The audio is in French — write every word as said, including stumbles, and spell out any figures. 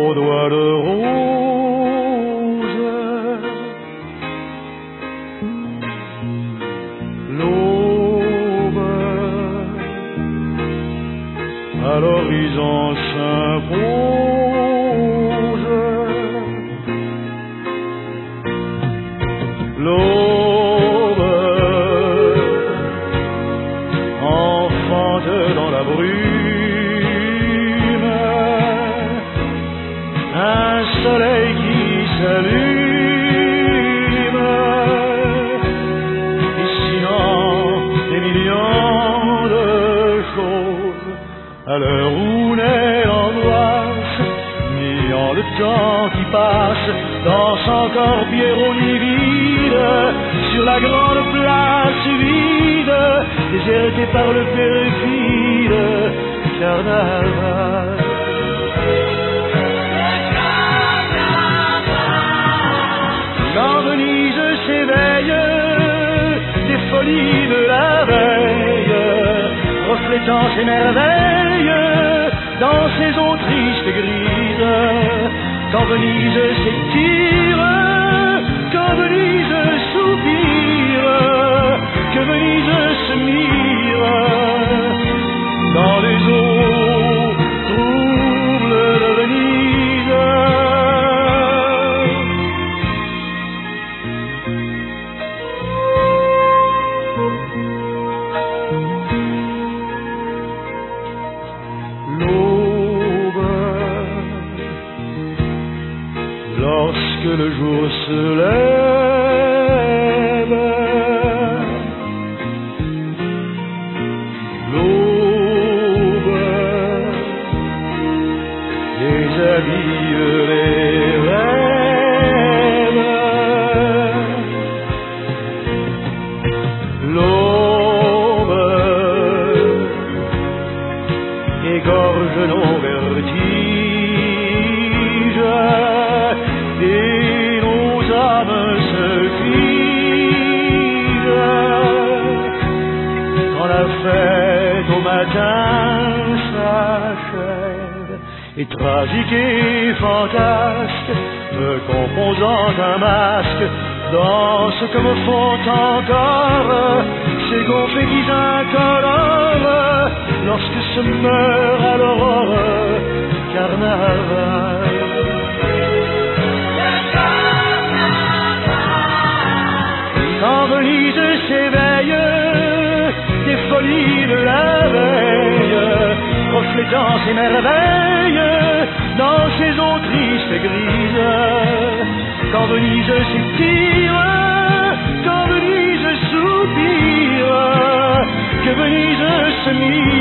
aux doigts de rose. L'aube à l'horizon s'impose. L'aube enfante dans la brume un soleil qui s'allume, dessinant des millions de choses à l'heure où naît l'angoisse, niant le temps qui passe dans son corps Pierrot livide sur la grande place vide, désertée par le perfide carnaval. Quand Venise s'éveille des folies de la veille, reflétant ses merveilles dans ses eaux tristes et grises. Quand Venise s'étire, quand Venise soupire, que Venise se mire dans les eaux troubles de Venise. L'aube, lorsque le jour se lève, l'aube déshabille les rêves. L'aube égorge nos vertiges et nos âmes se figent. Quand la fête au matin s'achève, et tragique et fantasque, me composant un masque, danse comme font encore ces confettis incolores lorsque se meurt à l'aurore carnaval. Quand Venise s'éveille des folies de la veille, reflétant ses merveilles dans ses eaux tristes et grises. Quand Venise s'étire, quand Venise soupire, que Venise se mire